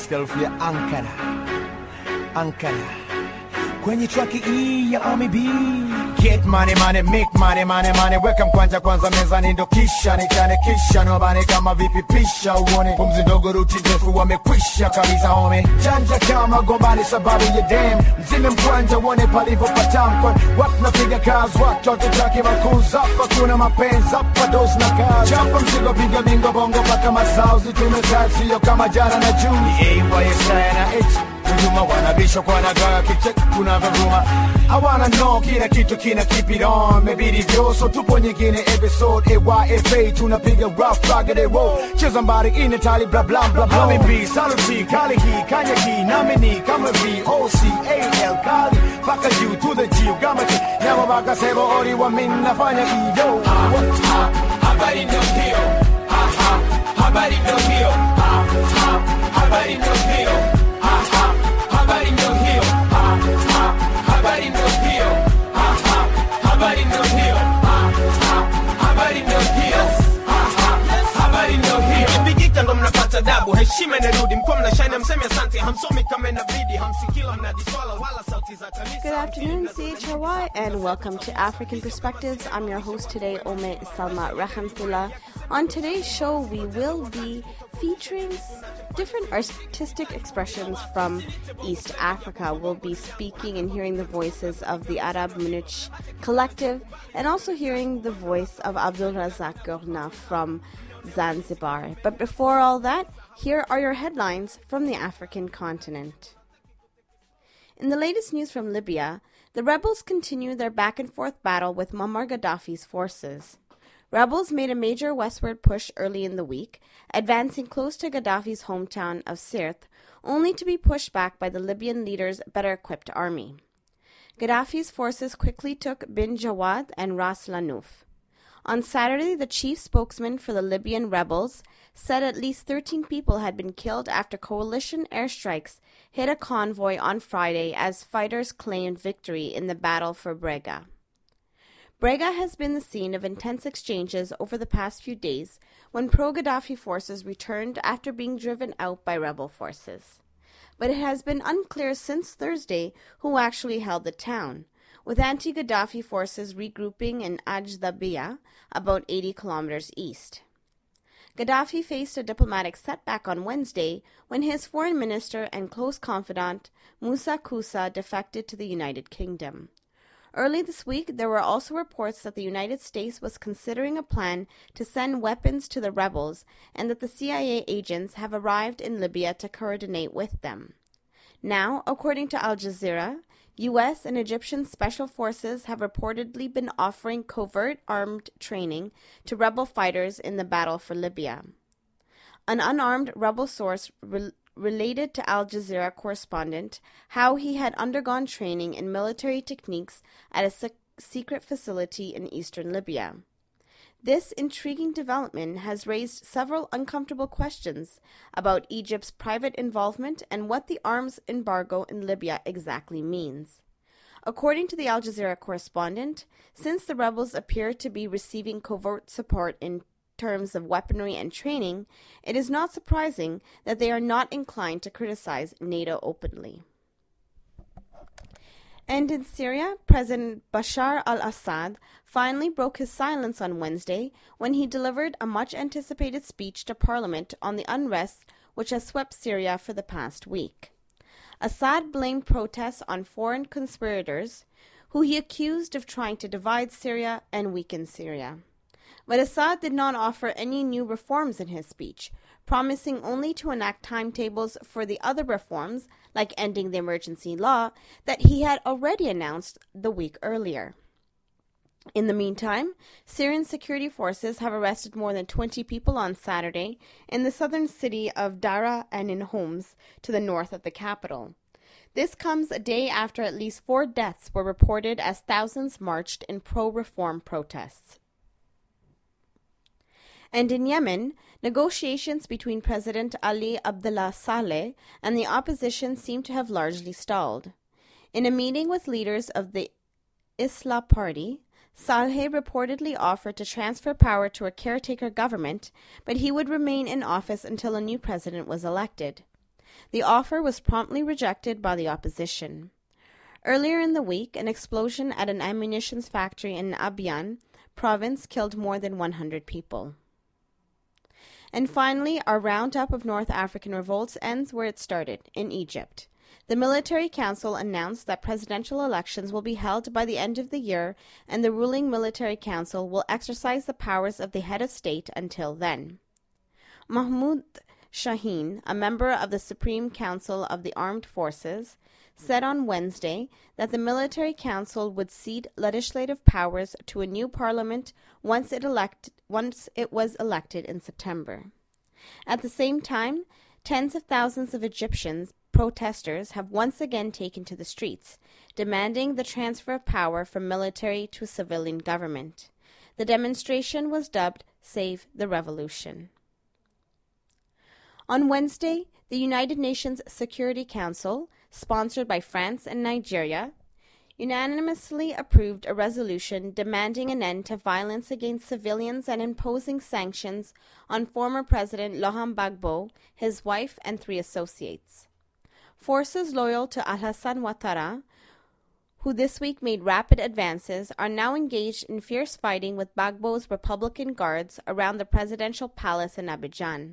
Philadelphia, Ankara. Kwenye traki hii ya Army B. Get money, money, make money, money, money. Weka mkwanja kwanza mezani ndo kisha nichane kisha nobane kama vipi pisha uone. Pumzi ndogo ruti ndefu wamekwisha kabisa home. Janja kama gombani sababu ya dem. Mzime mkwanja uone palivo patamkwa. Watu napiga kazi, watoto chaki makuza. Hapa kuna mapenzi, hapa dosi na kazi. Chapa mzigo piga bingo bongo paka masauzi. Tumezazi siyo kama jana na juu. Ni AYSI na H. Kujuma wanabisho kwa nagawa kicheki kuna vavuma. I wanna know kila kitu kina keep it on. Maybe divyo so tupo nyingine episode AYFA tunapiga rough rugged roll. Cheza mbari inetali bla bla bla bla. Hami B, saluti, kali hii, kanya hii, namini kama V, O-C-A-L, kali paka U to the G, ugamachi. Nyama baka sebo ori wa min nafanya iyo. Habari ndo hiyo. Habari ndo hiyo. Habari ndo hiyo. Habari ndo hiyo. Habari ndo hiyo. Habari ndo hiyo. Habari ndo hiyo. Habari ndo hiyo. Bigika ndo mnapata dabu. Heshima inarudi. Mko mnashine mseme asante. Hamsomi kama inabidi. Hamsikila mnadiswala wala sauti za kanisa. Good afternoon, CHRY, and welcome to African Perspectives. I'm your host today, Ome Salma Rahmatullah. On today's show, we will be featuring different artistic expressions from East Africa. We'll be speaking and hearing the voices of the Arab Munich Collective and also hearing the voice of Abdul Razak Gurna from Zanzibar. But before all that, here are your headlines from the African continent. In the latest news from Libya, the rebels continue their back-and-forth battle with Muammar Gaddafi's forces. Rebels made a major westward push early in the week, advancing close to Gaddafi's hometown of Sirte, only to be pushed back by the Libyan leader's better-equipped army. Gaddafi's forces quickly took Bin Jawad and Ras Lanouf. On Saturday, the chief spokesman for the Libyan rebels said at least 13 people had been killed after coalition airstrikes hit a convoy on Friday as fighters claimed victory in the battle for Brega. Brega has been the scene of intense exchanges over the past few days when pro-Gaddafi forces returned after being driven out by rebel forces. But it has been unclear since Thursday who actually held the town, with anti-Gaddafi forces regrouping in Ajdabiya, about 80 kilometers east. Gaddafi faced a diplomatic setback on Wednesday when his foreign minister and close confidant, Moussa Koussa, defected to the United Kingdom. Early this week, there were also reports that the United States was considering a plan to send weapons to the rebels and that the CIA agents have arrived in Libya to coordinate with them. Now, according to Al Jazeera, U.S. and Egyptian special forces have reportedly been offering covert armed training to rebel fighters in the battle for Libya. An unarmed rebel source related to Al Jazeera correspondent how he had undergone training in military techniques at a secret facility in eastern Libya. This intriguing development has raised several uncomfortable questions about Egypt's private involvement and what the arms embargo in Libya exactly means. According to the Al Jazeera correspondent, since the rebels appear to be receiving covert support in terms of weaponry and training, it is not surprising that they are not inclined to criticize NATO openly. And in Syria, President Bashar al-Assad finally broke his silence on Wednesday when he delivered a much-anticipated speech to Parliament on the unrest which has swept Syria for the past week. Assad blamed protests on foreign conspirators, who he accused of trying to divide Syria and weaken Syria. But Assad did not offer any new reforms in his speech, promising only to enact timetables for the other reforms, like ending the emergency law, that he had already announced the week earlier. In the meantime, Syrian security forces have arrested more than 20 people on Saturday in the southern city of Dara and in Homs, to the north of the capital. This comes a day after at least 4 deaths were reported as thousands marched in pro-reform protests. And in Yemen, negotiations between President Ali Abdullah Saleh and the opposition seem to have largely stalled. In a meeting with leaders of the Islah Party, Saleh reportedly offered to transfer power to a caretaker government, but he would remain in office until a new president was elected. The offer was promptly rejected by the opposition. Earlier in the week, an explosion at an ammunition factory in Abyan province killed more than 100 people. And finally, our roundup of North African revolts ends where it started, in Egypt. The military council announced that presidential elections will be held by the end of the year, and the ruling military council will exercise the powers of the head of state until then. Mahmoud Shaheen, a member of the Supreme Council of the Armed Forces, said on Wednesday that the military council would cede legislative powers to a new parliament once it was elected in September. At the same time, tens of thousands of Egyptians protesters have once again taken to the streets, demanding the transfer of power from military to a civilian government. The demonstration was dubbed Save the Revolution. On Wednesday, the United Nations Security Council, sponsored by France and Nigeria, unanimously approved a resolution demanding an end to violence against civilians and imposing sanctions on former President Laurent Gbagbo, his wife, and 3 associates. Forces loyal to Alassane Ouattara, who this week made rapid advances, are now engaged in fierce fighting with Gbagbo's Republican Guards around the presidential palace in Abidjan.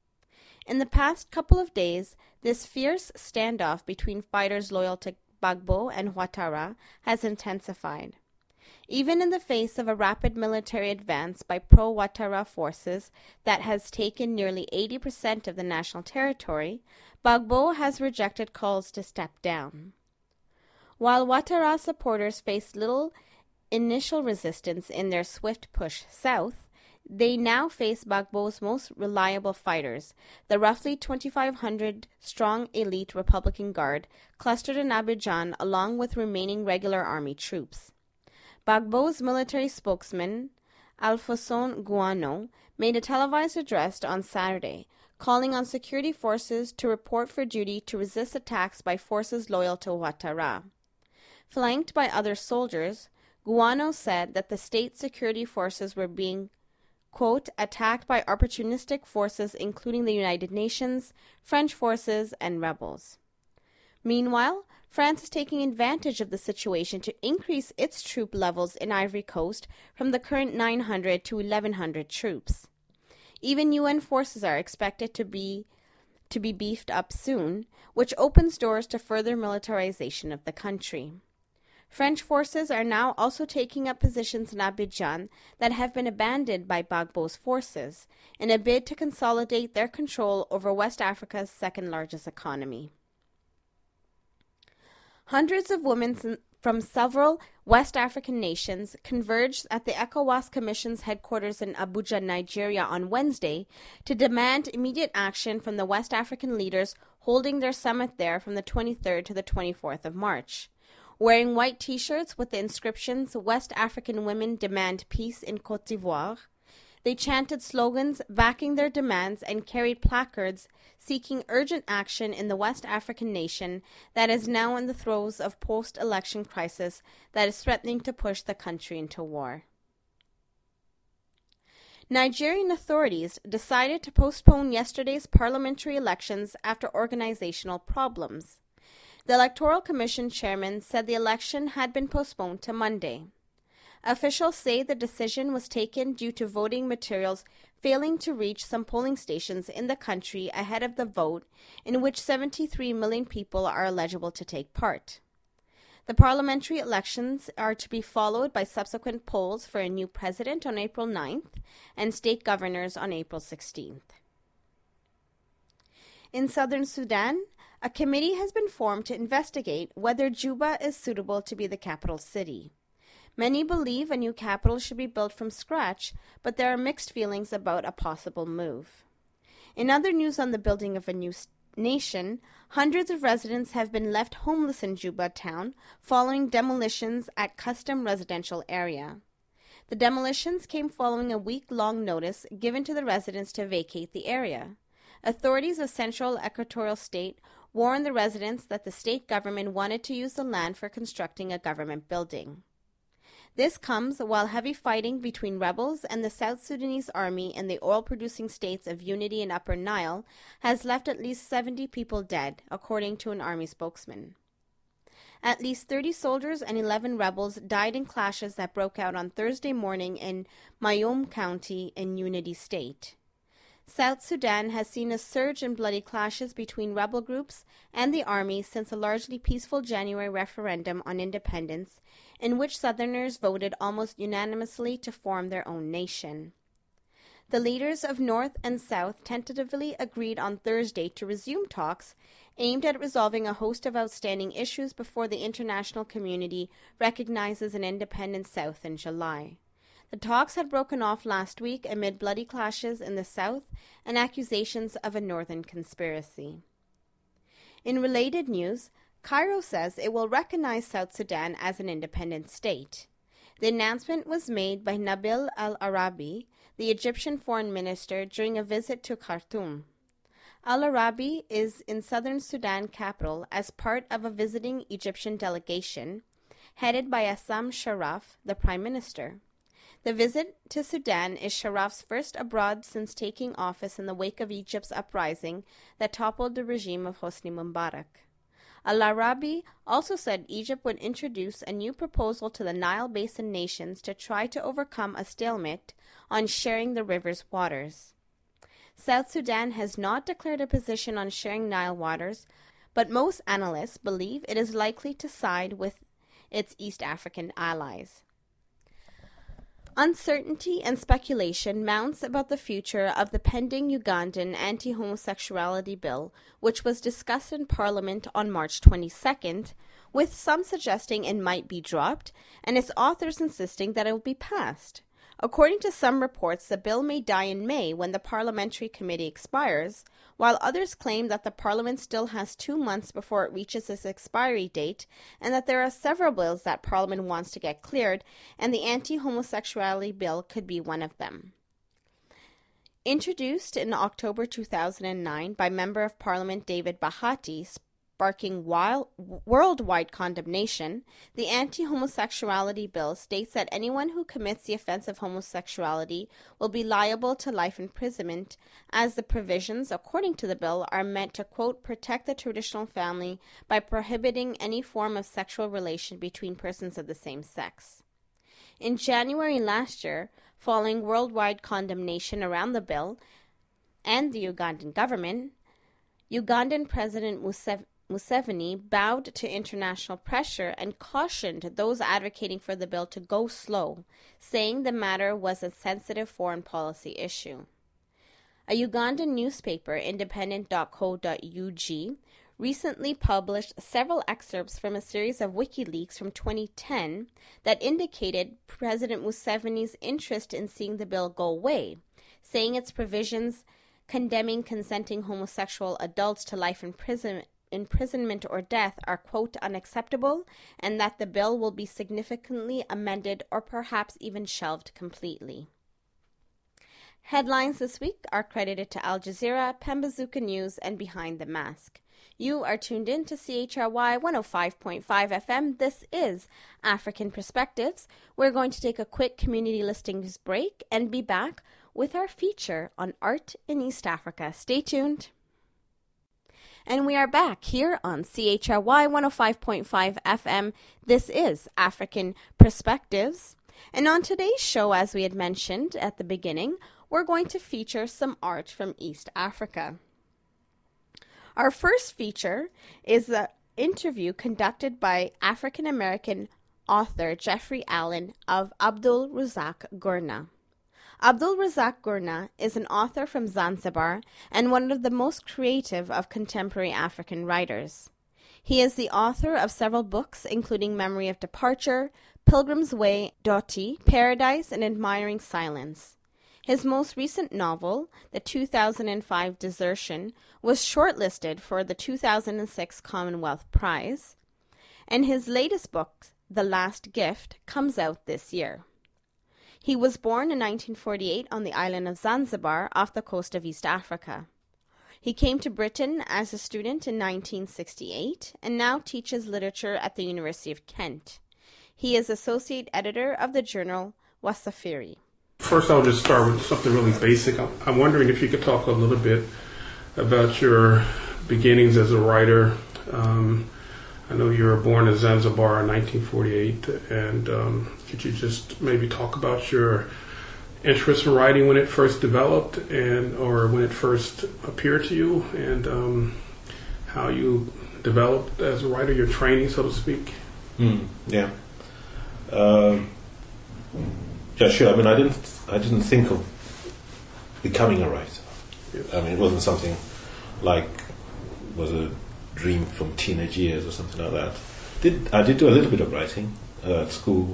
In the past couple of days, this fierce standoff between fighters loyal to Gbagbo and Ouattara has intensified. Even in the face of a rapid military advance by pro-Ouattara forces that has taken nearly 80% of the national territory, Gbagbo has rejected calls to step down. While Ouattara supporters faced little initial resistance in their swift push south, they now face Gbagbo's most reliable fighters, the roughly 2,500-strong elite Republican Guard clustered in Abidjan along with remaining regular army troops. Gbagbo's military spokesman, Alphonse Gouano, made a televised address on Saturday, calling on security forces to report for duty to resist attacks by forces loyal to Ouattara. Flanked by other soldiers, Gouano said that the state security forces were being, quote, attacked by opportunistic forces including the United Nations, French forces, and rebels. Meanwhile, France is taking advantage of the situation to increase its troop levels in Ivory Coast from the current 900 to 1,100 troops. Even UN forces are expected to be beefed up soon, which opens doors to further militarization of the country. French forces are now also taking up positions in Abidjan that have been abandoned by Gbagbo's forces in a bid to consolidate their control over West Africa's second-largest economy. Hundreds of women from several West African nations converged at the ECOWAS Commission's headquarters in Abuja, Nigeria on Wednesday to demand immediate action from the West African leaders holding their summit there from the 23rd to the 24th of March. Wearing white T-shirts with the inscriptions, West African women demand peace in Côte d'Ivoire, they chanted slogans backing their demands and carried placards seeking urgent action in the West African nation that is now in the throes of post-election crisis that is threatening to push the country into war. Nigerian authorities decided to postpone yesterday's parliamentary elections after organizational problems. The Electoral Commission chairman said the election had been postponed to Monday. Officials say the decision was taken due to voting materials failing to reach some polling stations in the country ahead of the vote, in which 73 million people are eligible to take part. The parliamentary elections are to be followed by subsequent polls for a new president on April 9th and state governors on April 16th. In southern Sudan, a committee has been formed to investigate whether Juba is suitable to be the capital city. Many believe a new capital should be built from scratch, but there are mixed feelings about a possible move. In other news on the building of a new nation, hundreds of residents have been left homeless in Juba town following demolitions at Custom residential area. The demolitions came following a week-long notice given to the residents to vacate the area. Authorities of Central Equatorial State warned the residents that the state government wanted to use the land for constructing a government building. This comes while heavy fighting between rebels and the South Sudanese army in the oil-producing states of Unity and Upper Nile has left at least 70 people dead, according to an army spokesman. At least 30 soldiers and 11 rebels died in clashes that broke out on Thursday morning in Mayom County in Unity State. South Sudan has seen a surge in bloody clashes between rebel groups and the army since a largely peaceful January referendum on independence, in which Southerners voted almost unanimously to form their own nation. The leaders of North and South tentatively agreed on Thursday to resume talks aimed at resolving a host of outstanding issues before the international community recognizes an independent South in July. The talks had broken off last week amid bloody clashes in the south and accusations of a northern conspiracy. In related news, Cairo says it will recognize South Sudan as an independent state. The announcement was made by Nabil al-Arabi, the Egyptian foreign minister, during a visit to Khartoum. Al-Arabi is in southern Sudan capital as part of a visiting Egyptian delegation headed by Assam Sharaf, the prime minister. The visit to Sudan is Sharaf's first abroad since taking office in the wake of Egypt's uprising that toppled the regime of Hosni Mubarak. Al-Arabi also said Egypt would introduce a new proposal to the Nile Basin nations to try to overcome a stalemate on sharing the river's waters. South Sudan has not declared a position on sharing Nile waters, but most analysts believe it is likely to side with its East African allies. Uncertainty and speculation mounts about the future of the pending Ugandan anti-homosexuality bill, which was discussed in Parliament on March 22nd, with some suggesting it might be dropped, and its authors insisting that it will be passed. According to some reports, the bill may die in May when the parliamentary committee expires, while others claim that the parliament still has 2 months before it reaches its expiry date, and that there are several bills that parliament wants to get cleared, and the anti-homosexuality bill could be one of them. Introduced in October 2009 by Member of Parliament David Bahati, sparking worldwide condemnation, the anti-homosexuality bill states that anyone who commits the offense of homosexuality will be liable to life imprisonment, as the provisions, according to the bill, are meant to, quote, protect the traditional family by prohibiting any form of sexual relation between persons of the same sex. In January last year, following worldwide condemnation around the bill and the Ugandan government, Ugandan President Museveni bowed to international pressure and cautioned those advocating for the bill to go slow, saying the matter was a sensitive foreign policy issue. A Ugandan newspaper, independent.co.ug, recently published several excerpts from a series of WikiLeaks from 2010 that indicated President Museveni's interest in seeing the bill go away, saying its provisions condemning consenting homosexual adults to life imprisonment or death are, quote, unacceptable, and that the bill will be significantly amended or perhaps even shelved completely. Headlines this week are credited to Al Jazeera, Pambazuka News, and Behind the Mask. You are tuned in to CHRY 105.5 FM. This is African Perspectives. We're going to take a quick community listings break and be back with our feature on art in East Africa. Stay tuned. And we are back here on CHRY 105.5 FM. This is African Perspectives. And on today's show, as we had mentioned at the beginning, we're going to feature some art from East Africa. Our first feature is an interview conducted by African-American author Jeffrey Allen of Abdul Razak Gurna. Abdul Razak Gurna is an author from Zanzibar and one of the most creative of contemporary African writers. He is the author of several books, including Memory of Departure, Pilgrim's Way, Doti, Paradise, and Admiring Silence. His most recent novel, The 2005 Desertion, was shortlisted for the 2006 Commonwealth Prize, and his latest book, The Last Gift, comes out this year. He was born in 1948 on the island of Zanzibar off the coast of East Africa. He came to Britain as a student in 1968 and now teaches literature at the University of Kent. He is associate editor of the journal Wasafiri. First, I'll just start with something really basic. I'm wondering if you could talk a little bit about your beginnings as a writer. I know you were born in Zanzibar in 1948, and could you just maybe talk about your interest in writing when it first developed, or when it first appeared to you, and how you developed as a writer, your training, so to speak? Yeah. Yeah, sure. I mean, I didn't think of becoming a writer. Yes. I mean, it wasn't something like was a dream from teenage years or something like that. I did do a little bit of writing at school.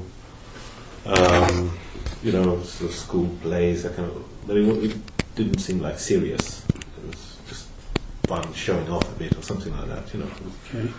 Sort of school plays, that kind of. But it didn't seem like serious. It was just fun, showing off a bit or something like that. Okay.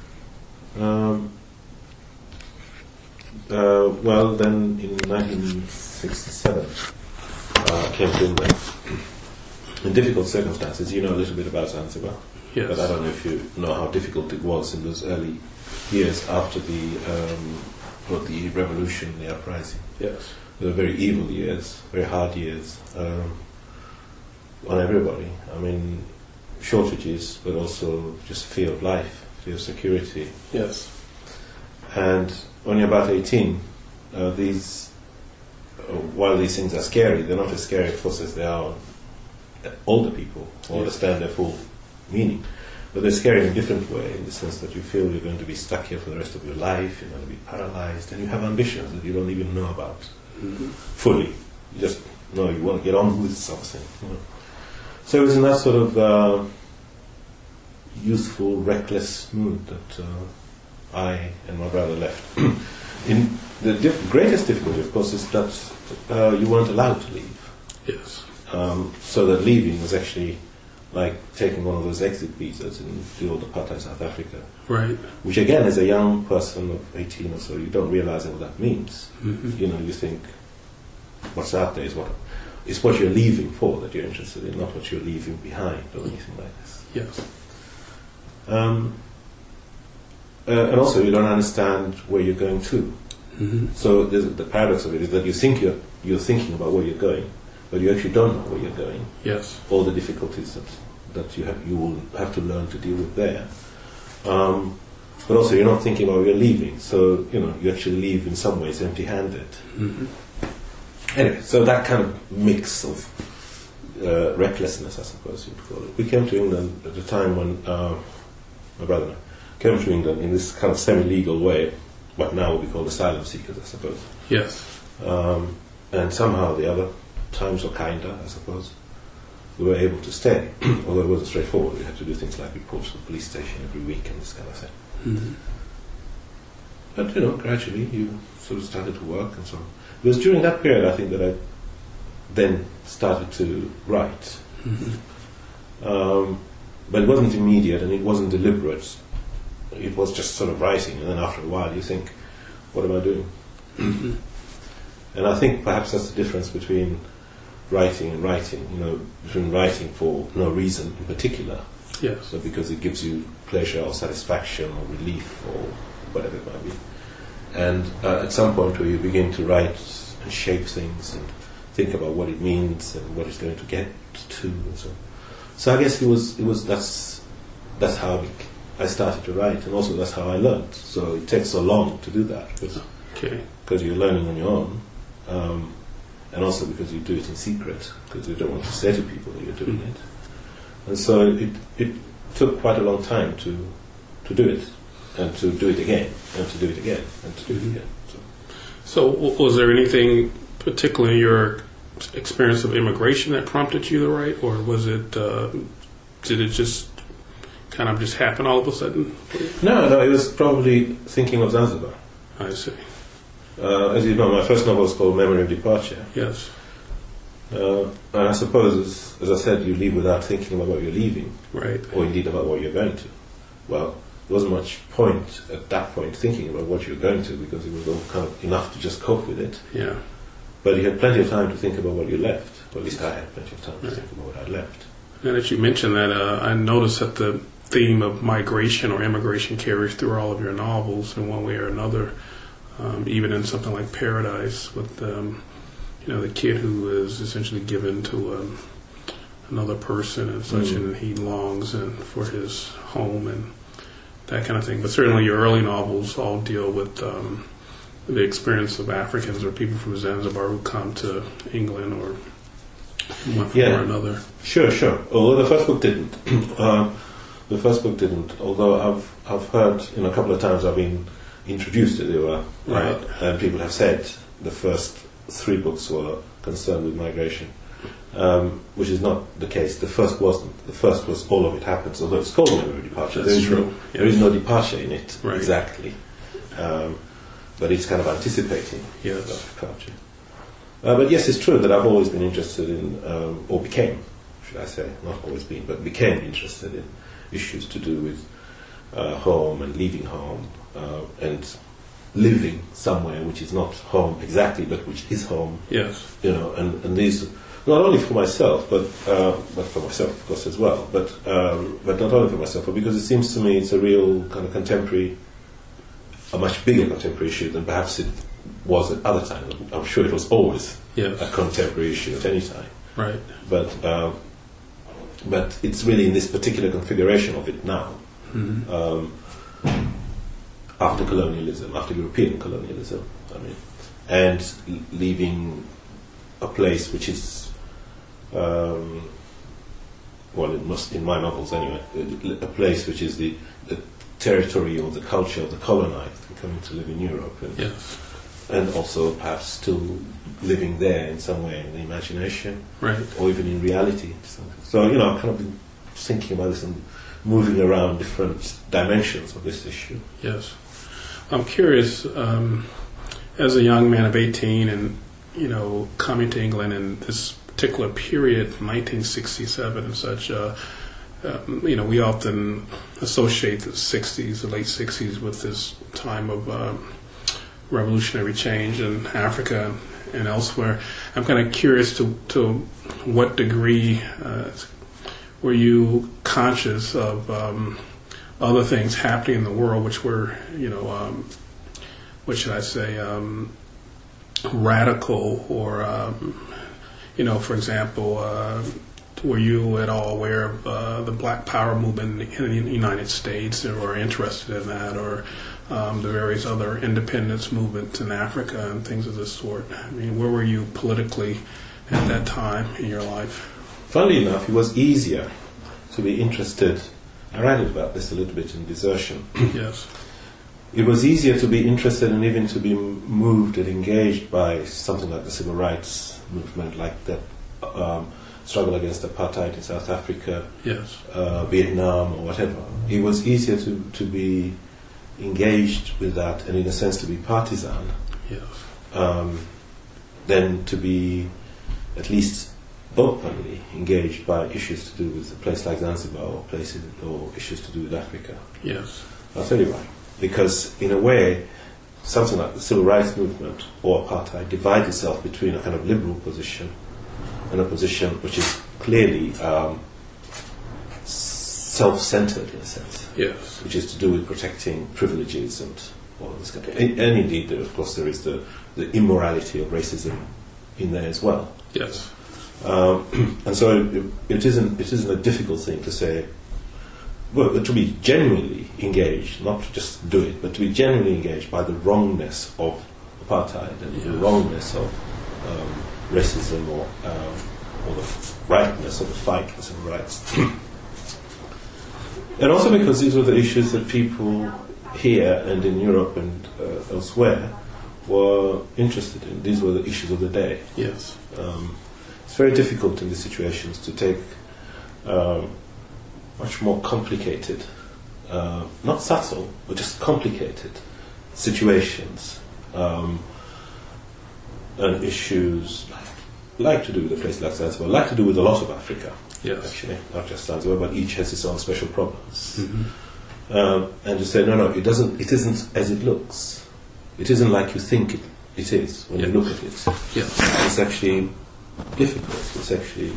Well, then in 1967, I came to England in difficult circumstances. You know a little bit about Zanzibar, Yes. but I don't know if you know how difficult it was in those early years after the revolution, the uprising. Yes. They were very evil years, very hard years on everybody. I mean, shortages, but also just fear of life, fear of security. Yes. And when you're about 18, while these things are scary, they're not as scary, of course, as they are older people who understand their full meaning. But they're scary in a different way, in the sense that you feel you're going to be stuck here for the rest of your life, you're going to be paralyzed, and you have ambitions that you don't even know about fully. You just know you want to get on with something. So it was in that sort of youthful, reckless mood that I and my brother left. In the greatest difficulty, of course, is that you weren't allowed to leave. Yes. So that leaving was actually like taking one of those exit visas in the old apartheid South Africa. Right. Which again, as a young person of 18 or so, you don't realize what that means. Mm-hmm. You think what's out there is what you're leaving for that you're interested in, not what you're leaving behind or anything like this. Yes. And also, you don't understand where you're going to. Mm-hmm. So the paradox of it is that you think you're thinking about where you're going, but you actually don't know where you're going. Yes. All the difficulties that you will have to learn to deal with there. But also, you're not thinking about where you're leaving. So you actually leave in some ways empty-handed. Mm-hmm. Anyway, so that kind of mix of recklessness, I suppose you'd call it. We came to England at a time when my brother and I came to England in this kind of semi-legal way, what now would be called asylum seekers, I suppose. Yes. And somehow the other times were kinder, I suppose. We were able to stay, although it wasn't straightforward. We had to do things like report to the police station every week and this kind of thing. Mm-hmm. But, gradually you sort of started to work and so on. It was during that period, I think, that I then started to write. Mm-hmm. But it wasn't immediate and it wasn't deliberate. It was just sort of writing, and then after a while you think, what am I doing? Mm-hmm. And I think perhaps that's the difference between writing and writing, between writing for no reason in particular, Yes. so because it gives you pleasure or satisfaction or relief or whatever it might be. And at some point where you begin to write and shape things and think about what it means and what it's going to get to and so on. So I guess that's how I started to write, and also that's how I learned. So it takes so long to do that because you're learning on your own, and also because you do it in secret because you don't want to say to people that you're doing it. And so it took quite a long time to do it, and to do it again, and to do it again, and to do it again. So was there anything particular in your experience of immigration that prompted you to write, or was it did it just kind of just happen all of a sudden? No, it was probably thinking of Zanzibar. I see. As you know, my first novel was called Memory of Departure. Yes. And I suppose, as I said, you leave without thinking about what you're leaving, Right. or indeed about what you're going to. Well, there wasn't much point at that point thinking about what you're going to, because it was all kind of enough to just cope with it. Yeah. But you had plenty of time to think about what you left. Or at least I had plenty of time to think about what I left. And as you mentioned that, I noticed that the theme of migration or immigration carries through all of your novels in one way or another. even in something like Paradise with the kid who is essentially given to another person and such, and he longs for his home and that kind of thing. But certainly your early novels all deal with the experience of Africans or people from Zanzibar who come to England or one form or another. Sure. Although the first book didn't. Although I've heard a couple of times I've been introduced to it, right, and people have said the first 3 books were concerned with migration, which is not the case. The first wasn't. The first was all of it happens, although it's called Memory of Departure. That's true. There is no departure in it, right, exactly. But it's kind of anticipating departure. But yes, it's true that I've always been interested in, or became, should I say, not always been, but became interested in issues to do with home and leaving home and living somewhere which is not home exactly, but which is home. Yes. And these, not only for myself, but for myself, of course, as well. But not only for myself, but because it seems to me it's a real kind of contemporary, a much bigger contemporary issue than perhaps it was at other times. I'm sure it was always a contemporary issue at any time. Right. But it's really in this particular configuration of it now. After colonialism, after European colonialism, and leaving a place which is, in my novels anyway, a place which is the territory or the culture of the colonized and coming to live in Europe, and also perhaps still living there in some way in the imagination, right, or even in reality. So I've kind of been thinking about this and moving around different dimensions of this issue. Yes. I'm curious, as a young man of 18 and, coming to England in this particular period, 1967 and such, we often associate the 60s, the late 60s, with this time of revolutionary change in Africa and elsewhere. I'm kind of curious to what degree were you conscious of other things happening in the world which were, what should I say, radical or, for example, were you at all aware of the Black Power movement in the United States or interested in that, or the various other independence movements in Africa and things of this sort? Where were you politically at that time in your life? Funnily enough, it was easier to be interested. I write about this a little bit in Desertion. Yes. It was easier to be interested and even to be moved and engaged by something like the civil rights movement, like the struggle against apartheid in South Africa, Vietnam, or whatever. It was easier to be engaged with that and, in a sense, to be partisan, than to be at least openly engaged by issues to do with a place like Zanzibar or issues to do with Africa. Yes. I'll tell you why. Because, in a way, something like the civil rights movement or apartheid divides itself between a kind of liberal position and a position which is clearly self-centered, in a sense. Yes. Which is to do with protecting privileges and all this kind of thing. And indeed, of course, there is the immorality of racism in there as well. Yes. And so it isn't a difficult thing to say, well, to be genuinely engaged, not to just do it, but to be genuinely engaged by the wrongness of apartheid and the wrongness of racism or the rightness of the fight for civil rights. And also because these were the issues that people here and in Europe and elsewhere were interested in. These were the issues of the day. Yes. It's very difficult in these situations to take much more complicated, not subtle, but just complicated situations and issues like to do with a place like Zanzibar, like to do with a lot of Africa. Yes. Actually, not just Zanzibar, but each has its own special problems. Mm-hmm. And to say, no, it isn't as it looks. It isn't like you think it is when you look at it. Yes. It's actually difficult. It's actually,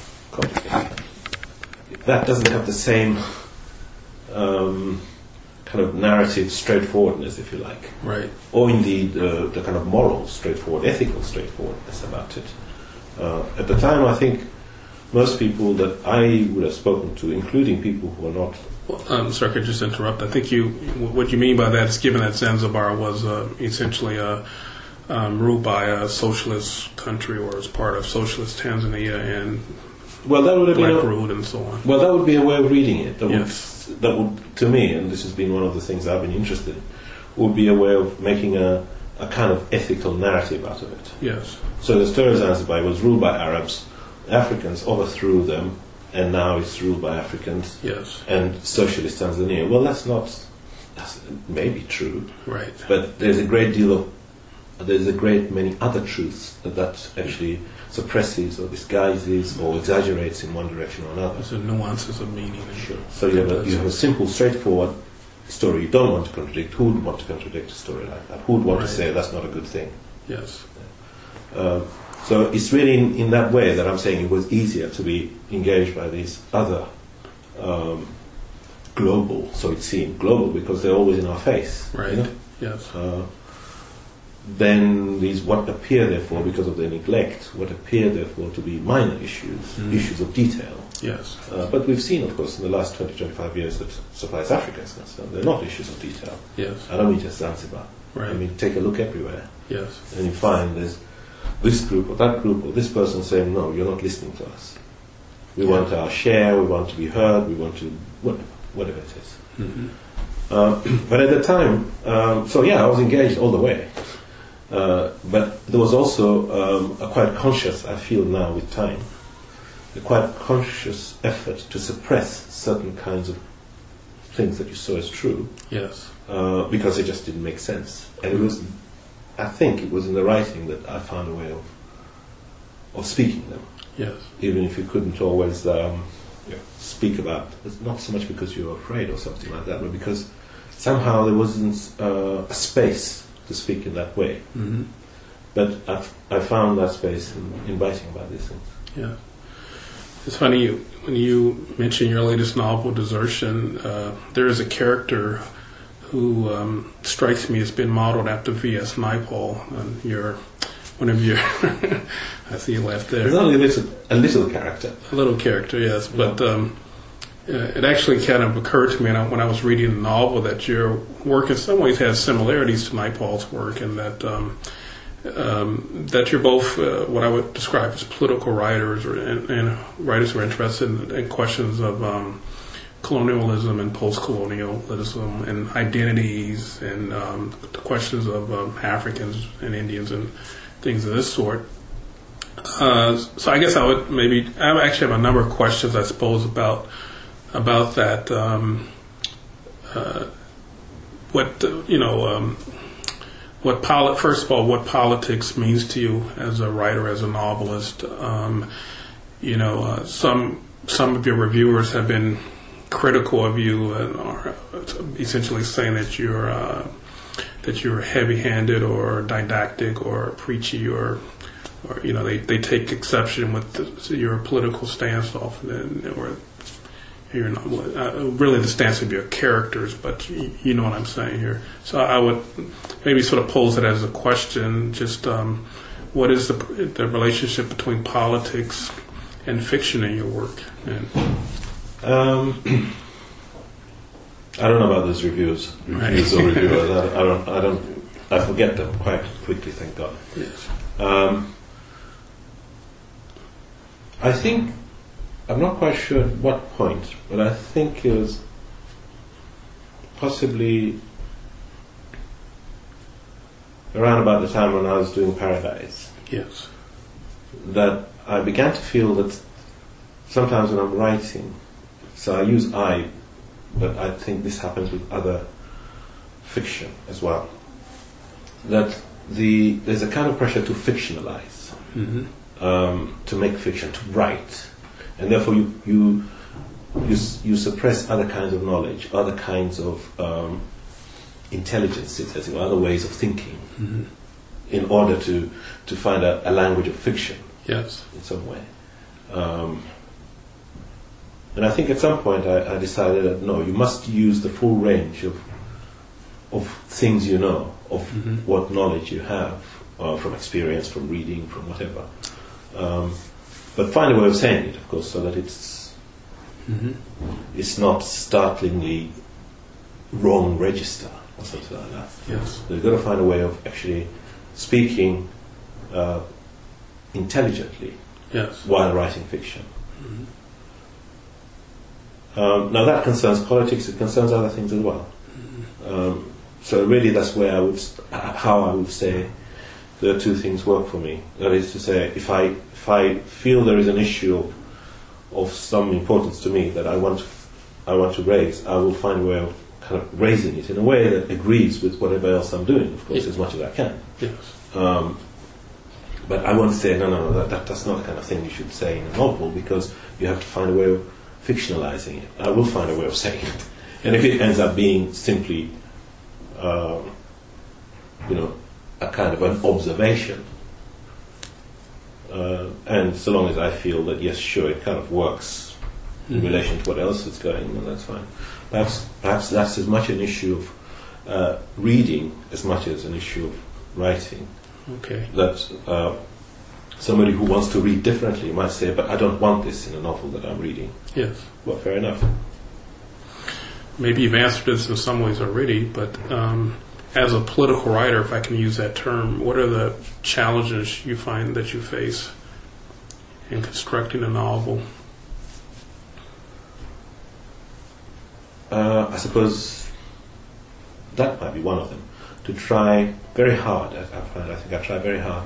complicated. That doesn't have the same kind kind of narrative straightforwardness, if you like, Right. or indeed the kind of moral ethical straightforwardness about it. At the time, I think most people that I would have spoken to, including people who are not. Well, sorry, could I just interrupt? I think what you mean by that is given that Zanzibar was essentially ruled by a socialist country or as part of socialist Tanzania and Well, that would have black been ruled and so on. well, that would be a way of reading it. Yes. That would, to me, and this has been one of the things I've been interested in, would be a way of making a kind of ethical narrative out of it. Yes. So the story of Zanzibar was ruled by Arabs, Africans overthrew them, and now it's ruled by Africans Yes. and socialist Tanzania. Well, that's maybe true, Right. but there's a great many other truths that actually suppresses or disguises or exaggerates in one direction or another. There's the nuances of meaning. Sure. So you have a simple, straightforward story you don't want to contradict. Who would want to contradict a story like that? Who would want to Right. say that's not a good thing? Yes. So it's really in that way that I'm saying it was easier to be engaged by these other global, so it seemed global because they're always in our face. Right. You know? Yes. Then these what appear therefore, because of their neglect, what appear therefore to be minor issues, issues of detail. Yes. But we've seen, of course, in the last 20-25 years that so far as Africa is concerned, they're not issues of detail. Yes. I don't mean just Zanzibar. Right. I mean, take a look everywhere, Yes. and you find there's this group or that group or this person saying, no, you're not listening to us. We want our share, we want to be heard, we want to, whatever it is. Mm-hmm. But at the time, I was engaged all the way. But there was also a quite conscious, I feel now with time, a quite conscious effort to suppress certain kinds of things that you saw as true, Yes. because it just didn't make sense. And it was, I think it was in the writing that I found a way of speaking them, Yes. even if you couldn't always speak about it, not so much because you were afraid or something like that, but because somehow there wasn't a space to speak in that way. Mm-hmm. But I found that space in writing about these things. Yeah. It's funny, when you mention your latest novel, Desertion, there is a character who strikes me as being modeled after V.S. Naipaul. One of your, I see you laugh there. It's only a little character. A little character, yes. But it actually kind of occurred to me when I was reading the novel that your work in some ways has similarities to Naipaul's work, and that you're both what I would describe as political writers and writers who are interested in questions of colonialism and post-colonialism and identities and the questions of Africans and Indians and things of this sort. So I guess I actually have a number of questions, I suppose, about that. First of all, what politics means to you as a writer, as a novelist. Some of your reviewers have been critical of you and are essentially saying that you're heavy-handed or didactic or preachy or they take exception with your political stance often, or you're not really the stance of your characters, but you know what I'm saying here. So I would maybe sort of pose it as a question: just what is the relationship between politics and fiction in your work? I don't know about those reviews or reviewers. I forget them quite quickly, thank God. Yes. I think, I'm not quite sure at what point, but I think it was possibly around about the time when I was doing Paradise. Yes. That I began to feel that sometimes when I'm writing, so I use I, but I think this happens with other fiction as well, that there's a kind of pressure to fictionalize, to make fiction, to write, and therefore you suppress other kinds of knowledge, other kinds of intelligences, as it were, other ways of thinking, in order to find a language of fiction. Yes. In some way. And I think at some point I decided that no, you must use the full range of of things you know, of what knowledge you have from experience, from reading, from whatever. But find a way of saying it, of course, so that it's not startlingly wrong register or something like that. Yes. So you've got to find a way of actually speaking intelligently Yes. while writing fiction. Now that concerns politics, it concerns other things as well. So really that's where how I would say the two things work for me. That is to say, if I feel there is an issue of some importance to me that I want to raise, I will find a way of kind of raising it in a way that agrees with whatever else I'm doing, of course, as much as I can. Yes. But I won't say, no, that's not the kind of thing you should say in a novel, because you have to find a way of fictionalizing it. I will find a way of saying it. And if it ends up being simply, a kind of an observation, and so long as I feel that, yes, sure, it kind of works in relation to what else is going, then that's fine. Perhaps that's as much an issue of reading as much as an issue of writing. Okay. That somebody who wants to read differently might say, but I don't want this in a novel that I'm reading. Yes. Well, fair enough. Maybe you've answered this in some ways already, but as a political writer, if I can use that term, what are the challenges you find that you face in constructing a novel? I suppose that might be one of them. To try very hard, I think I try very hard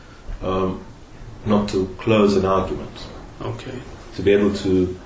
not to close an argument. Okay. To be able to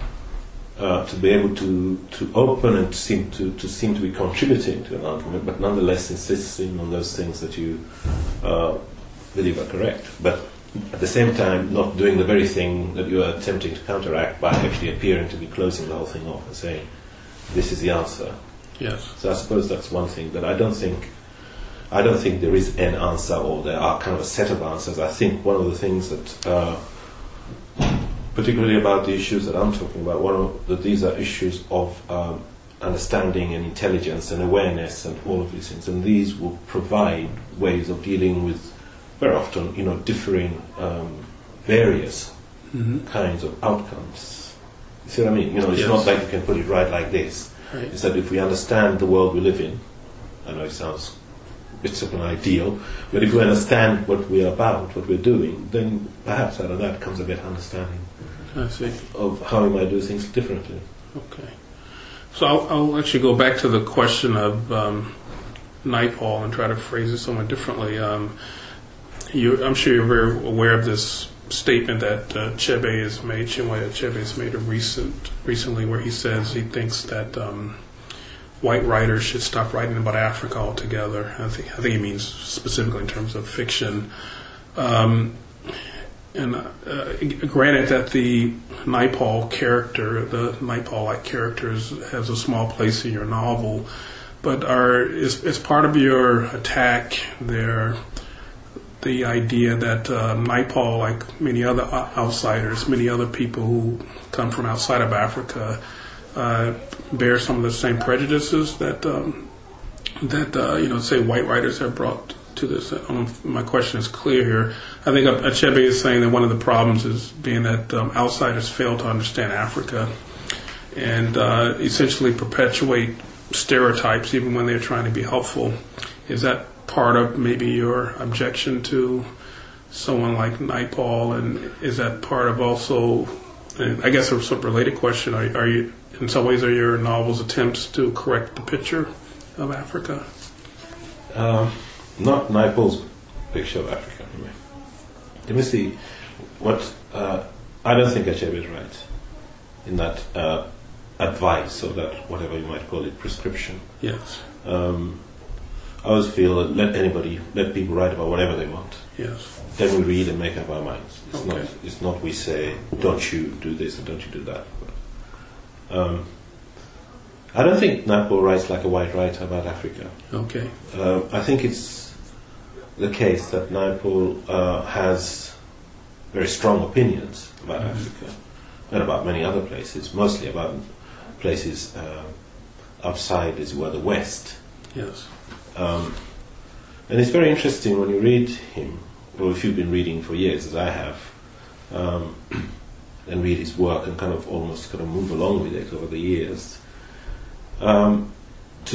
open and seem to be contributing to an argument, but nonetheless insisting on those things that you believe are correct. But at the same time, not doing the very thing that you are attempting to counteract by actually appearing to be closing the whole thing off and saying, "This is the answer." Yes. So I suppose that's one thing. But I don't think there is an answer, or there are kind of a set of answers. I think one of the things that particularly about the issues that I'm talking about, these are issues of understanding and intelligence and awareness and all of these things, and these will provide ways of dealing with very often, differing, various kinds of outcomes. You see what I mean? It's not like you can put it right like this. Right. It's that if we understand the world we live in, I know it sounds bits of an ideal, but if we understand what we're about, what we're doing, then perhaps out of that comes a better understanding I see. of how we might do things differently. Okay. So I'll actually go back to the question of Naipaul and try to phrase it somewhat differently. I'm sure you're very aware of this statement that Chinua Achebe has made recently, where he says he thinks that white writers should stop writing about Africa altogether. I think he means specifically in terms of fiction. Granted that the Naipaul character, the Naipaul-like characters, has a small place in your novel, but is part of your attack there the idea that Naipaul, like many other outsiders, many other people who come from outside of Africa, bear some of the same prejudices that say white writers have brought to this? My question is clear here. I think Achebe is saying that one of the problems is being that outsiders fail to understand Africa and essentially perpetuate stereotypes even when they're trying to be helpful. Is that part of maybe your objection to someone like Naipaul, and is that part of also, and I guess a sort of related question, are you, in some ways, are your novels attempts to correct the picture of Africa? Not Naipaul's picture of Africa, anyway. Let me see. I don't think Achebe is right in that advice, or that, whatever you might call it, prescription. Yes. I always feel that let people write about whatever they want. Yes. Then we read and make up our minds. It's Okay. not we say, don't you do this and don't you do that. I don't think Naipaul writes like a white writer about Africa. Okay. I think it's the case that Naipaul has very strong opinions about Africa and about many other places, mostly about places outside, as it were, the West. Yes. And it's very interesting when you read him, or if you've been reading for years, as I have, and read his work and almost move along with it over the years, to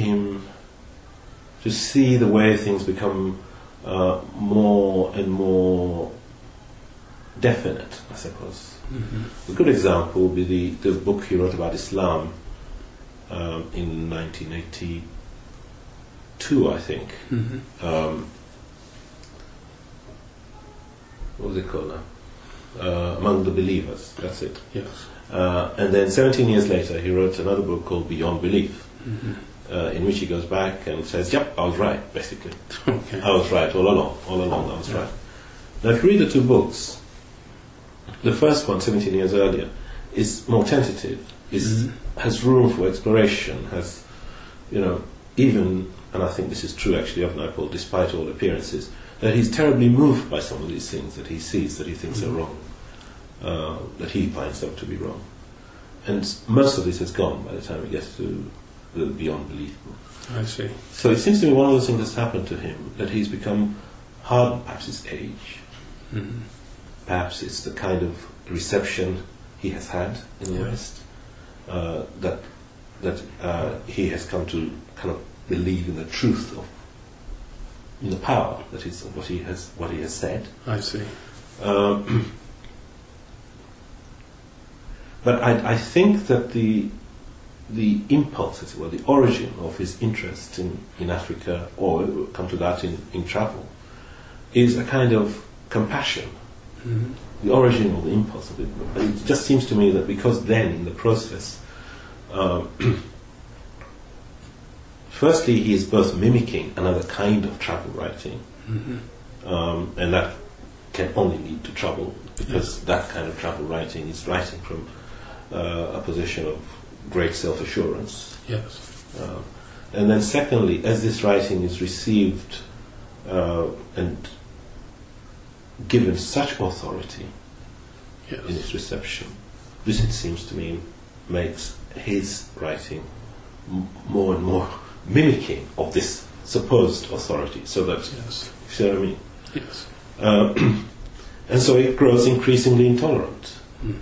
see the way things become more and more definite, I suppose. Mm-hmm. A good example would be the book he wrote about Islam in 1982, I think. Mm-hmm. What was it called now? Among the Believers, that's it. Yes. And then 17 years later, he wrote another book called Beyond Belief, mm-hmm. In which he goes back and says, yep, I was right, basically. Okay. I was right all along I was right. Now, if you read the two books, the first one, 17 years earlier, is more tentative, has room for exploration, has, even, and I think this is true actually of Naipaul, despite all appearances, that he's terribly moved by some of these things that he sees, that he thinks are wrong, that he finds them to be wrong. And most of this has gone by the time he gets to the Beyond Belief book. I see. So it seems to me one of the things that's happened to him, that he's become hardened, perhaps his age, perhaps it's the kind of reception he has had in the West, that he has come to believe in the truth of, in the power that is what he has said. I see. But I think that the impulse, as it were, the origin of his interest in Africa, or we'll come to that in travel, is a kind of compassion. Mm-hmm. The origin or the impulse of it. It just seems to me that because then, in the process, firstly, he is both mimicking another kind of travel writing, and that can only lead to trouble, because that kind of travel writing is writing from a position of great self-assurance. Yes. And then secondly, as this writing is received and given such authority in its reception, this, it seems to me, makes his writing more and more mimicking of this supposed authority, so that, you see what I mean? Yes. And so it grows increasingly intolerant.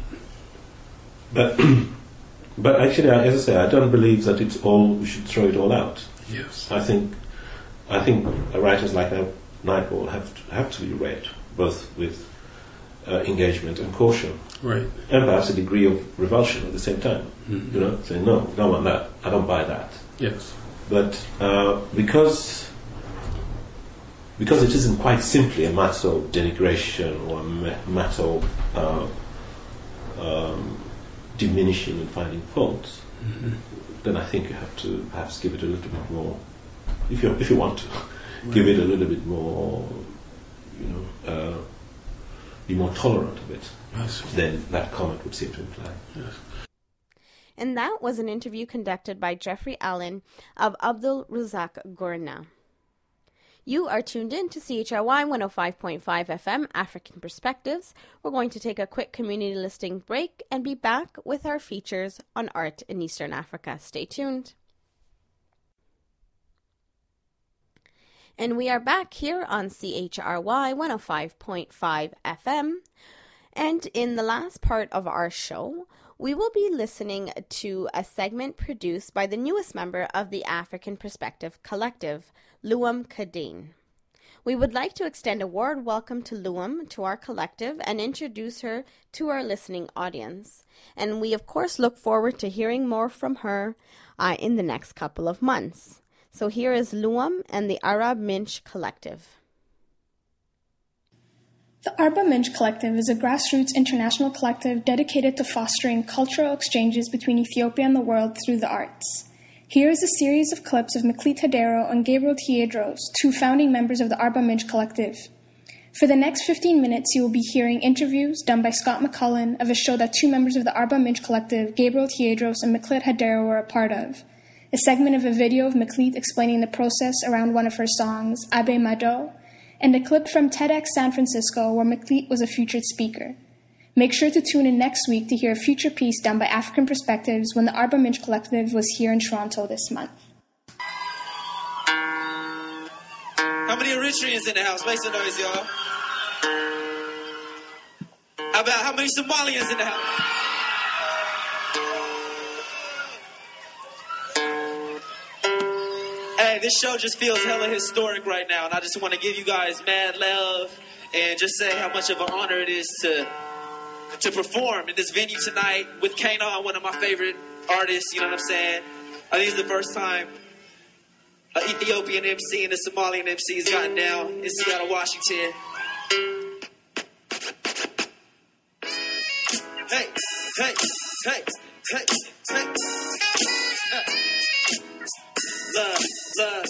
But actually, as I say, I don't believe that it's all, we should throw it all out. Yes. I think writers like Naipaul have to be read, both with engagement and caution. Right. And perhaps a degree of revulsion at the same time. Mm-hmm. Saying, no, I don't want that. I don't buy that. Yes. But because it isn't quite simply a matter of denigration or a matter of diminishing and finding faults, then I think you have to perhaps give it a little bit more, if you want to, give it a little bit more, be more tolerant of it, than that comment would seem to imply. Yes. And that was an interview conducted by Jeffrey Allen of Abdul Razak Gurna. You are tuned in to CHRY 105.5 FM, African Perspectives. We're going to take a quick community listing break and be back with our features on art in Eastern Africa. Stay tuned. And we are back here on CHRY 105.5 FM. And in the last part of our show, we will be listening to a segment produced by the newest member of the African Perspective Collective, Luam Kadane. We would like to extend a warm welcome to Luam to our collective and introduce her to our listening audience. And we, of course, look forward to hearing more from her in the next couple of months. So here is Luam and the Arab Minch Collective. The Arba Minch Collective is a grassroots international collective dedicated to fostering cultural exchanges between Ethiopia and the world through the arts. Here is a series of clips of Meklit Hadero and Gabriel Tiedros, two founding members of the Arba Minch Collective. For the next 15 minutes, you will be hearing interviews done by Scott McCullen of a show that two members of the Arba Minch Collective, Gabriel Tiedros and Meklit Hadero, were a part of. A segment of a video of Meklit explaining the process around one of her songs, Abe Mado, and a clip from TEDx San Francisco where Meklit was a featured speaker. Make sure to tune in next week to hear a future piece done by African Perspectives when the Arba Minch Collective was here in Toronto this month. How many Eritreans in the house? Make some noise, y'all. How many Somalians in the house? Hey, this show just feels hella historic right now, and I just want to give you guys mad love and just say how much of an honor it is to perform in this venue tonight with K'naan, one of my favorite artists, you know what I'm saying? I think it's the first time an Ethiopian MC and a Somalian MC has gotten down in Seattle, Washington. Hey, hey, hey, hey, hey. Love,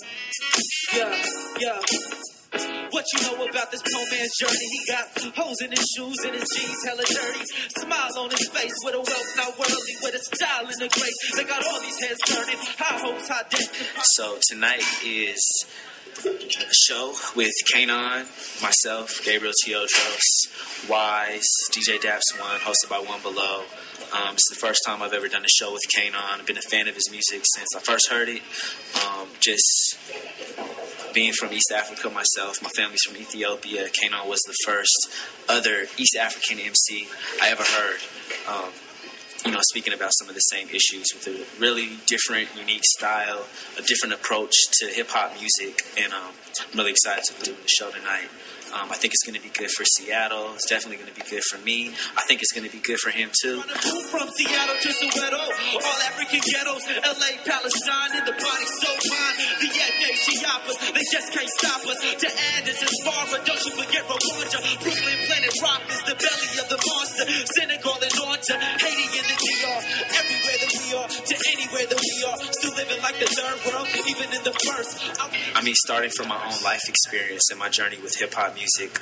yeah. What you know about this poor man's journey? He got holes in his shoes and his jeans hella dirty. Smile on his face with a wealth not worldly, with a style and a grace. They got all these heads turning, high hopes, high debt. So tonight is a show with K'naan, myself, Gabriel Teodros, Wise, DJ Daps1, hosted by One Below. It's the first time I've ever done a show with K'naan. I've been a fan of his music since I first heard it. Just being from East Africa myself, my family's from Ethiopia. K'naan was the first other East African MC I ever heard. Speaking about some of the same issues with a really different, unique style, a different approach to hip-hop music, and I'm really excited to be doing the show tonight. I think it's going to be good for Seattle. It's definitely going to be good for me. I think it's going to be good for him, too. From Seattle to Soweto, all African ghettos, LA, Palestine, in the body so fine. The Chiapas, they just can't stop us. To Anderson, Sparta, don't you forget Rwanda. Brooklyn, Planet Rock is the belly of the monster. Senegal and on to Haiti and the DR. Everywhere that we are, to anywhere that we are. Still living like the third world, even in the first. Starting from my own life experience and my journey with hip-hop music,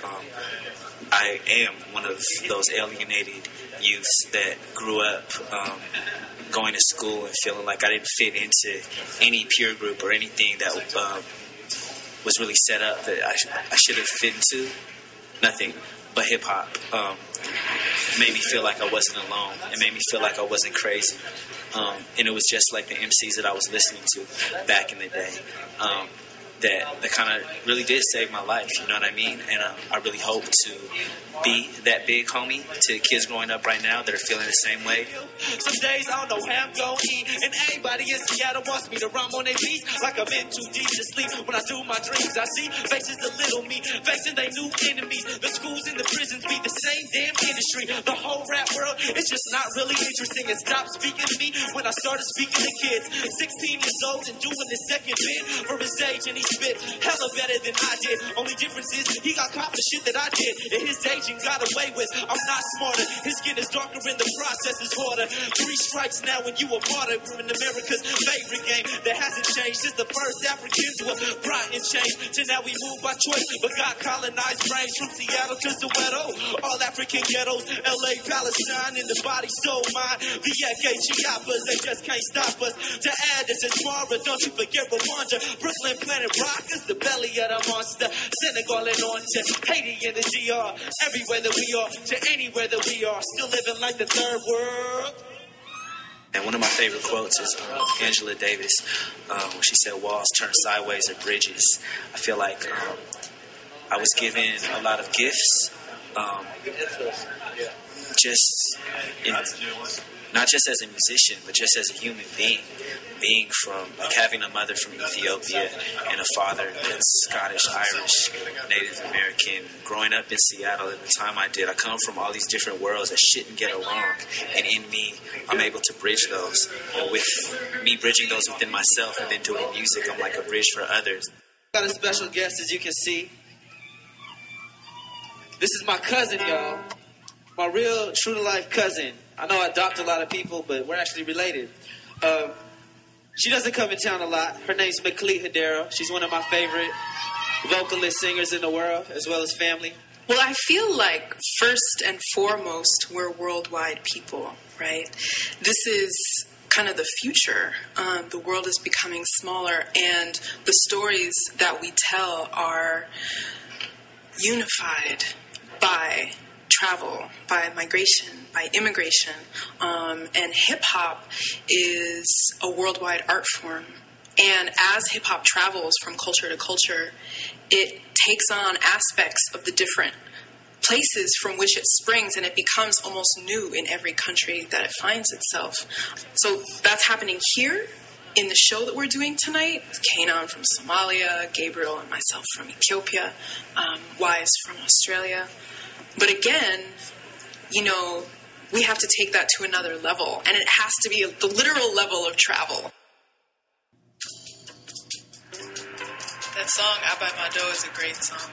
I am one of those alienated youths that grew up going to school and feeling like I didn't fit into any peer group or anything that was really set up that I should have fit into. Nothing but hip-hop made me feel like I wasn't alone. It made me feel like I wasn't crazy. And it was just like the MCs that I was listening to back in the day. That kind of really did save my life, you know what I mean? And I really hope to be that big homie to kids growing up right now that are feeling the same way. Some days I don't know how I'm going to eat, and everybody in Seattle wants me to rhyme on their beats like I'm in too deep to sleep. When I do my dreams, I see faces of little me facing their new enemies. The schools and the prisons be the same damn industry. The whole rap world is just not really interesting. It stopped speaking to me when I started speaking to kids. 16 years old and doing the second bit for his age, and he spit hella better than I did. Only difference is he got caught for shit that I did at his age and got away with. I'm not smarter. His skin is darker and the process is harder. 3 strikes now and you a martyr. We're in America's favorite game that hasn't changed since the first Africans were brought in change. To now we move by choice, but God colonized brains from Seattle to Soweto. All African ghettos, LA, Palestine, in the body, soul, mind. The Chiapas, they just can't stop us. To add this is Mara, don't you forget Rwanda. Brooklyn, Planet Rock is the belly of the monster. Senegal and on to Haiti and the DR. Everywhere that we are, to anywhere that we are. Still living like the third world. And one of my favorite quotes is Angela Davis, when she said, "Walls turn sideways or bridges." I feel like I was given a lot of gifts, not just as a musician, but just as a human being. Being from, like having a mother from Ethiopia and a father that's Scottish, Irish, Native American, growing up in Seattle at the time I did, I come from all these different worlds that shouldn't get along. And in me, I'm able to bridge those. And with me bridging those within myself and then doing music, I'm like a bridge for others. Got a special guest, as you can see. This is my cousin, y'all. My real, true-to-life cousin. I know I adopt a lot of people, but we're actually related. She doesn't come in town a lot. Her name's Meklit Hadero. She's one of my favorite vocalist singers in the world, as well as family. Well, I feel like first and foremost, we're worldwide people, right? This is kind of the future. The world is becoming smaller, and the stories that we tell are unified by travel, by migration, by immigration, and hip-hop is a worldwide art form. And as hip hop travels from culture to culture, it takes on aspects of the different places from which it springs, and it becomes almost new in every country that it finds itself. So that's happening here in the show that we're doing tonight. Kanan from Somalia, Gabriel and myself from Ethiopia, Wise from Australia. But again, you know, we have to take that to another level, and it has to be the literal level of travel. That song, Abai Mado, is a great song.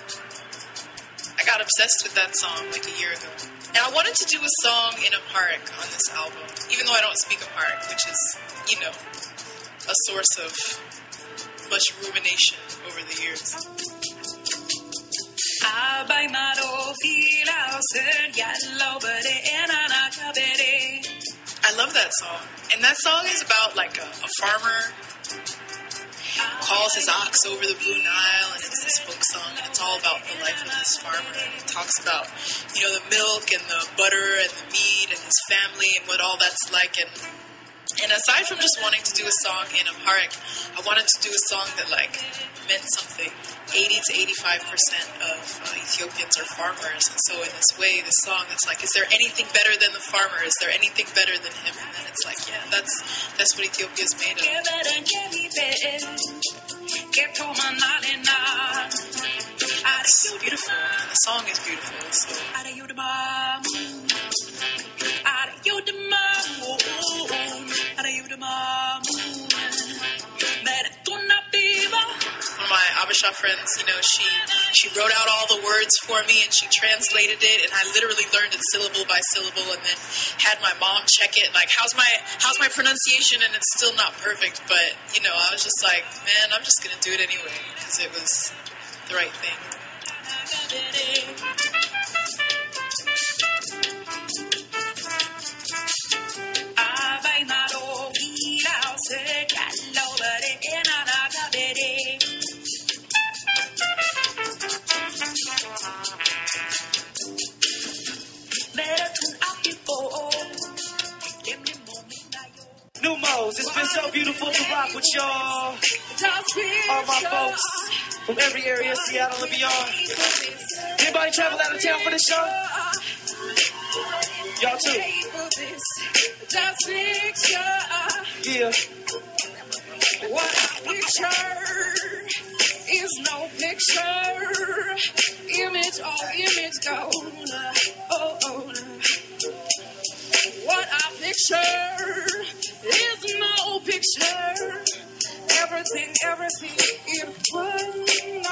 I got obsessed with that song like a year ago. And I wanted to do a song in Amharic on this album, even though I don't speak Amharic, which is, you know, a source of much rumination over the years. I love that song. And that song is about like a farmer calls his ox over the Blue Nile, and it's this folk song, and it's all about the life of this farmer. And he talks about, you know, the milk and the butter and the meat and his family and what all that's like. And aside from just wanting to do a song in Amharic, I wanted to do a song that like meant something. 80 to 85% of Ethiopians are farmers, and so in this way, this song, it's like, is there anything better than the farmer? Is there anything better than him? And then it's like, yeah, that's what Ethiopia is made of. It's beautiful, and the song is beautiful. So. One of my Abisha friends, you know, she wrote out all the words for me and she translated it, and I literally learned it syllable by syllable, and then had my mom check it, like, how's my pronunciation, and it's still not perfect, but, you know, I was just like, man, I'm just gonna do it anyway, because it was the right thing. Numos, it's been so beautiful to rock with y'all. All my folks from every area, Seattle and beyond. Anybody travel out of town for this show? Y'all too. Yeah. What I picture is no picture. Image gone. Oh. What I picture is no picture. Everything in one.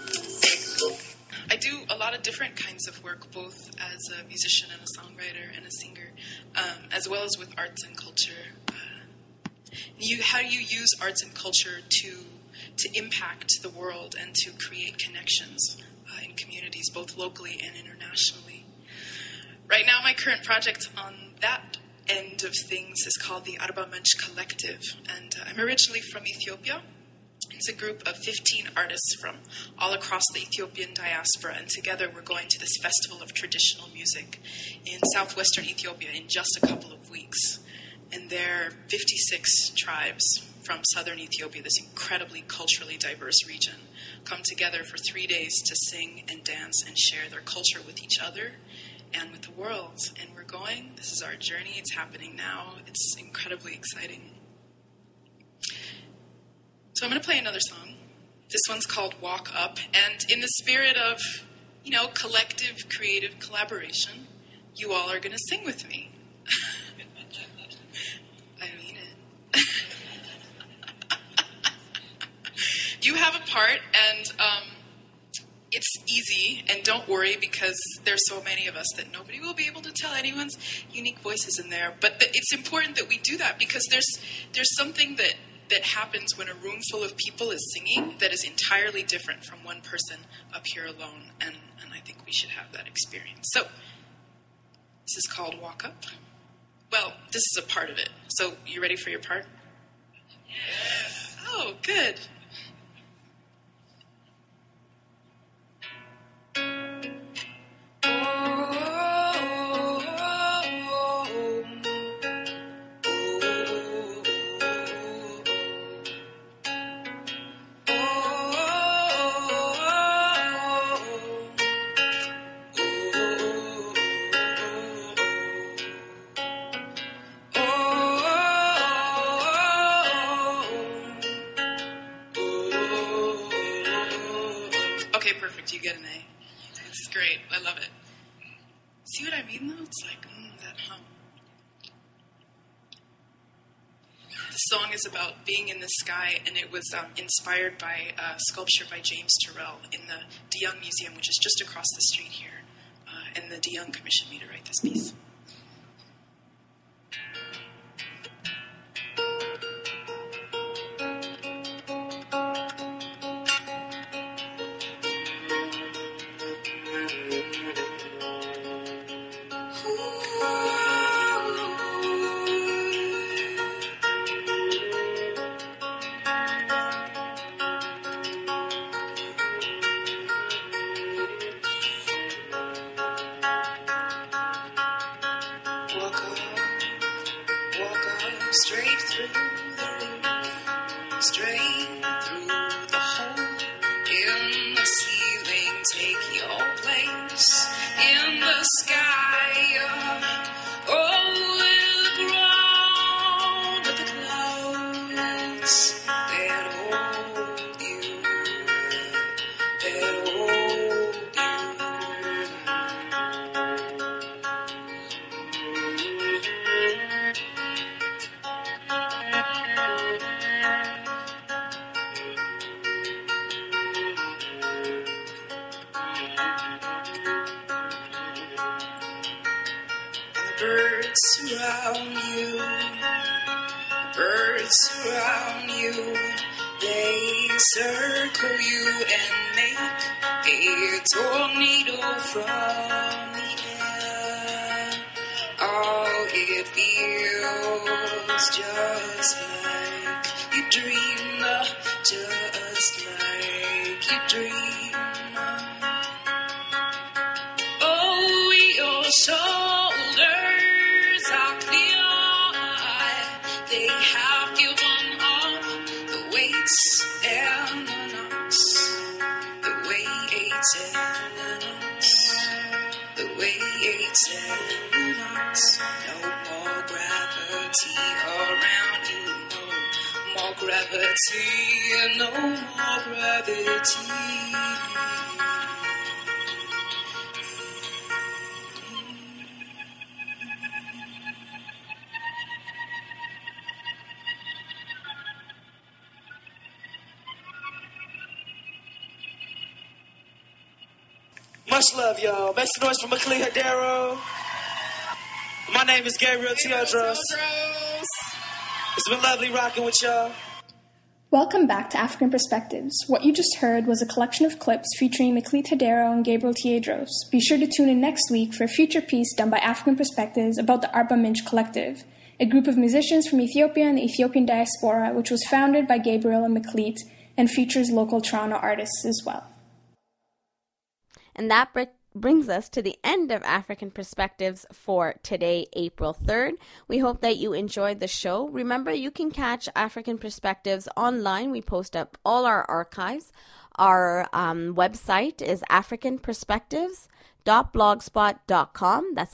I do a lot of different kinds of work, both as a musician and a songwriter and a singer, as well as with arts and culture. How do you use arts and culture to impact the world and to create connections in communities, both locally and internationally? Right now, my current project on that end of things is called the Arba Mensch Collective, and I'm originally from Ethiopia. It's a group of 15 artists from all across the Ethiopian diaspora, and together we're going to this festival of traditional music in southwestern Ethiopia in just a couple of weeks. And there are 56 tribes from southern Ethiopia, this incredibly culturally diverse region, come together for 3 days to sing and dance and share their culture with each other and with the world. And we're going. This is our journey. It's happening now. It's incredibly exciting. So I'm going to play another song. This one's called Walk Up. And in the spirit of, you know, collective creative collaboration, you all are going to sing with me. I mean it. You have a part, and it's easy, and don't worry, because there's so many of us that nobody will be able to tell anyone's unique voices in there. But it's important that we do that, because there's something that happens when a room full of people is singing that is entirely different from one person up here alone, and I think we should have that experience. So, this is called Walk Up. Well, this is a part of it. So, you ready for your part? Yes. Oh, good. Okay, perfect. You get an A. It's great. I love it. See what I mean, though? It's like, that hum. The song is about being in the sky, and it was inspired by a sculpture by James Turrell in the DeYoung Museum, which is just across the street here. And the DeYoung commissioned me to write this piece. Straight through the roof, straight through the hole in the ceiling. Take your place in the sky. Over the ground with the clouds that hold you, that hold you. Birds surround you, birds surround you, they circle you and make a tornado from the air. Oh, it feels just like you dream, just like you dream. Oh, your shoulders are clear, they have given up the weights and the knots, the weights and the knots, the weights and the knots. No more gravity around you, no more gravity, no more gravity. Much love, y'all. Make some noise for Maclean Hadero. My name is Gabriel Teodros. It's been lovely rocking with y'all. Welcome back to African Perspectives. What you just heard was a collection of clips featuring Maclean Hadero and Gabriel Teodros. Be sure to tune in next week for a future piece done by African Perspectives about the Arba Minch Collective, a group of musicians from Ethiopia and the Ethiopian diaspora, which was founded by Gabriel and Maclean and features local Toronto artists as well. And that brings us to the end of African Perspectives for today, April 3rd. We hope that you enjoyed the show. Remember, you can catch African Perspectives online. We post up all our archives. Our website is africanperspectives.blogspot.com. That's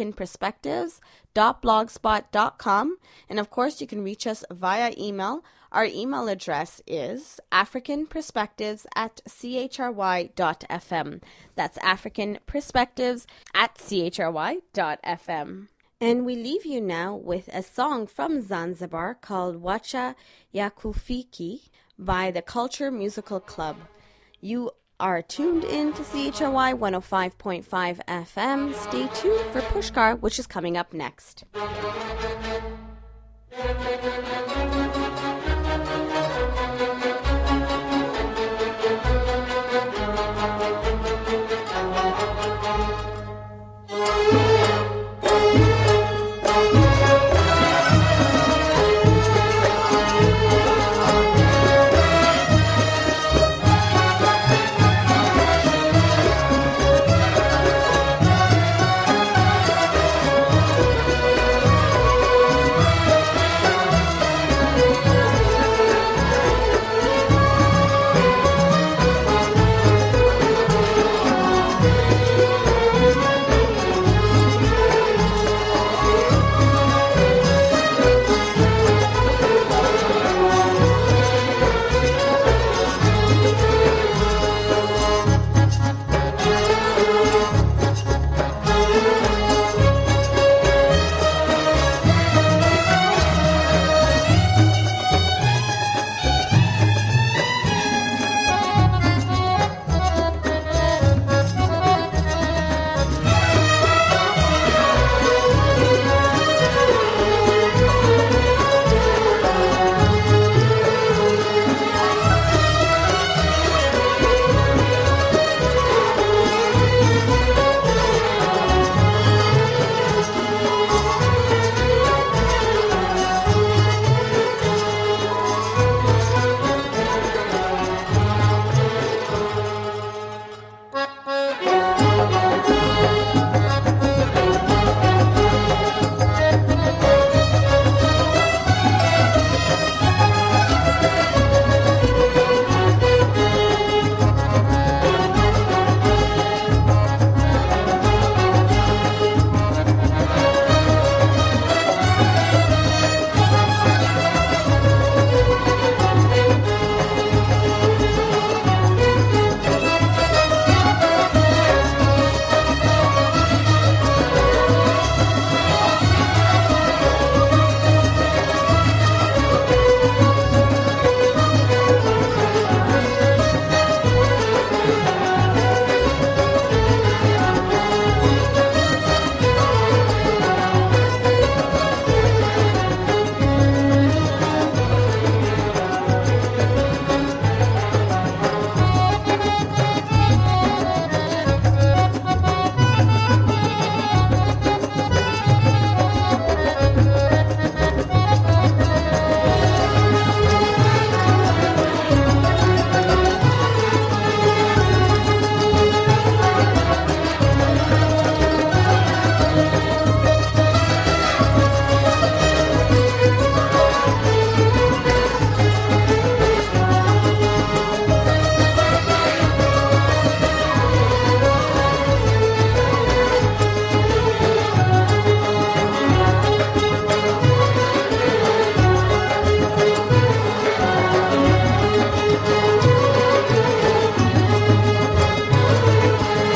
africanperspectives.blogspot.com. And of course, you can reach us via email. Our email address is africanperspectives@chry.fm. That's africanperspectives@chry.fm. And we leave you now with a song from Zanzibar called Wacha Yakufiki by the Culture Musical Club. You are tuned in to CHRY 105.5 FM. Stay tuned for Pushkar, which is coming up next.